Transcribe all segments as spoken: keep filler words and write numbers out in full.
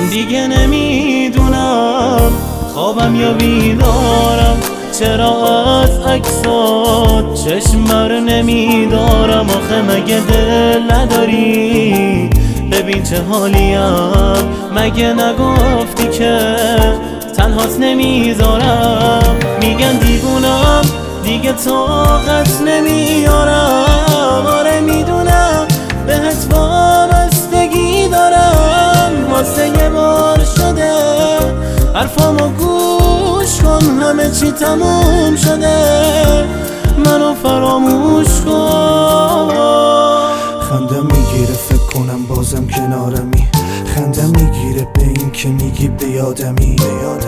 دیگه نمیدونم خوابم یا بیدارم، چرا از عکسات چشم بر نمیدارم. آخه مگه دل نداری ببین چه حالیم، مگه نگفتی که تنهات نمیذارم. میگن دیوونم دیگه طاقت نمیارم، آره میدونم بهت وابستگی دارم. واسه یه بار شده حرفامو گوش کن، همه چی تموم شده منو فراموش کن. خندم میگیره فکر کنم بازم کنارمی، خندم میگیره به این که میگی به یادمی.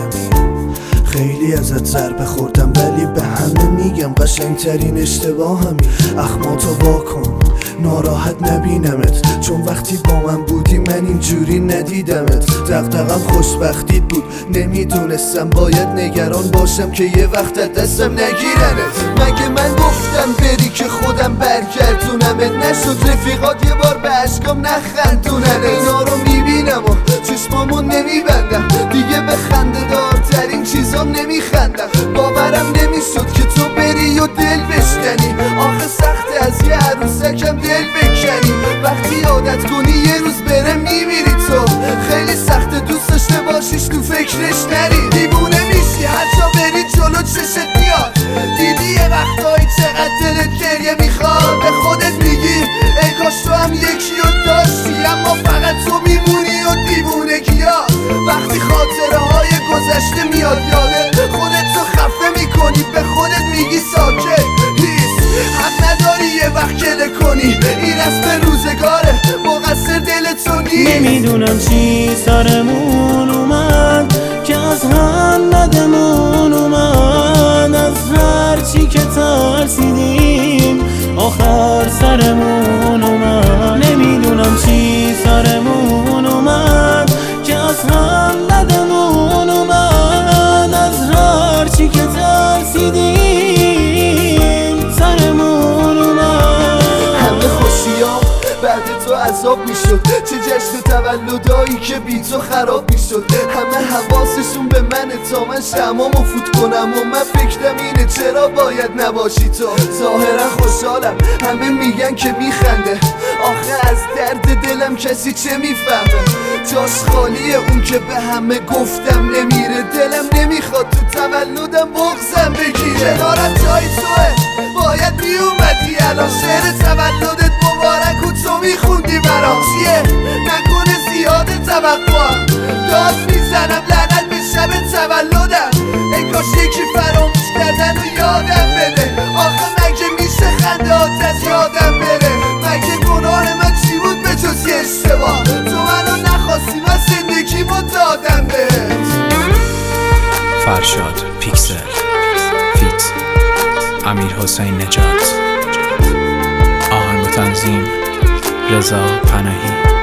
خیلی ازت ضربه خوردم ولی به همه میگم قشنگترین اشتباهمی. اخماتو واکن ناراحت نبینمت، چون وقتی با من بودی من اینجوری ندیدمت. دغدغم خوشبختیت بود، نمیدونستم باید نگران باشم که یه وقت دستم نگیرنت. مگه من گفتم بری که خودم برگردونمت؟ نشد رفیقات یه بار به عشقام نخندونن. اینا رو میبینم و چشمامو نمیبندم، دیگه به خنده دارترین چیزام نمیخندم. باورم نمیشد که تو بری و دل بشکنی، آخه سخته از یه عروسکم دل بکنی. وقتی عادت کنی یه روز بره میمیری تو، خیلی سخته دوست داشته باشیش تو فکرش نری. دیوونه میشی هر جا بری جلو چشت میاد، دیدی یه وقتایی چقدر دلت گریه میخواد. به خودت میگی ای کاش تو هم یکی رو داشتی، اما فقط تو میمونی و دیوونگی ها. وقتی خاطره های گذشته میاد یادت، خودت تو خفه میکنی به خودت میگی ساکت. حق نداری یه وقت گله کنی، این رسم روزگاره مقصر دلتو نیست. نمیدونم چی سرمون اومد که از هم ندمون اومد، از هر چی که ترسیدیم آخر سرمون اومد. نمیدونم چی سرمون اومد که از هم ندمون اومد، از هر چی که ترسیدیم سرمون اومد. همه خوشیام بعد تو عذاب میشد، چه جشن تولدایی که بی تو خراب میشد. همه حواسشون به منه تا من شمامو فوت کنم و من فکرم اینه چرا باید نباشی تو. ظاهرا خوشحالم همه میگن که میخنده، آخه از درد دلم کسی چه میفهمه. جاش خالیه اون که به همه گفتم نمیره، دلم نمیخواد تو تولدم بغضم بگیره. کنارم جای توه باید میومدی الان، شعر تولدت مبارک و تو میخوندی برام. چیه نکنه زیاده توقعم، داد میزنم لعنت به شب تولدم. ای کاش یکی فراموش کردن و یادم بده، آخه مگه میشه خندهات از یادم بره؟ مگه گناه من چی بود به جز یه اشتباه؟ تو منو نخواستی من زندگیمو دادم بهت. فرشاد پیکسل فیت امیر حسین نجات، آهنگ و تنظیم رضا پناهی.